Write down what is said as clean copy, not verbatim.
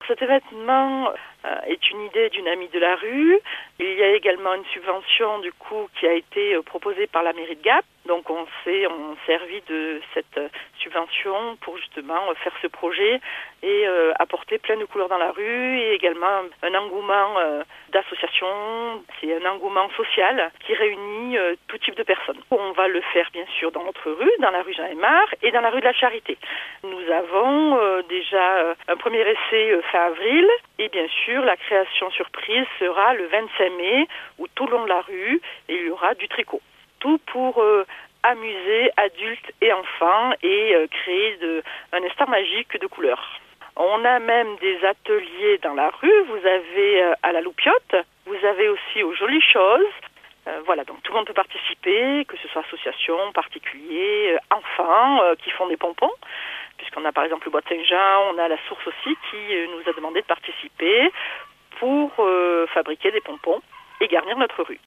cet événement est une idée d'une amie de la rue. Il y a également une subvention du coup qui a été proposée par la mairie de Gap. Donc on s'est servi de cette subvention pour justement faire ce projet et apporter plein de couleurs dans la rue et également un engouement d'associations. C'est un engouement social qui réunit tout type de personnes. On va le faire bien sûr dans notre rue, dans la rue Jean-Aymar et dans la rue de la Charité. Nous avons déjà un premier essai fin avril et bien sûr la création surprise sera le 25 mai où tout le long de la rue il y aura du tricot. Tout pour amuser adultes et enfants et créer un instant magique de couleurs. On a même des ateliers dans la rue. Vous avez à la Loupiote, vous avez aussi aux Jolies Choses. Voilà, donc tout le monde peut participer, que ce soit associations, particuliers, enfants qui font des pompons. Puisqu'on a par exemple le Bois de Saint-Jean, on a la Source aussi qui nous a demandé de participer pour fabriquer des pompons et garnir notre rue.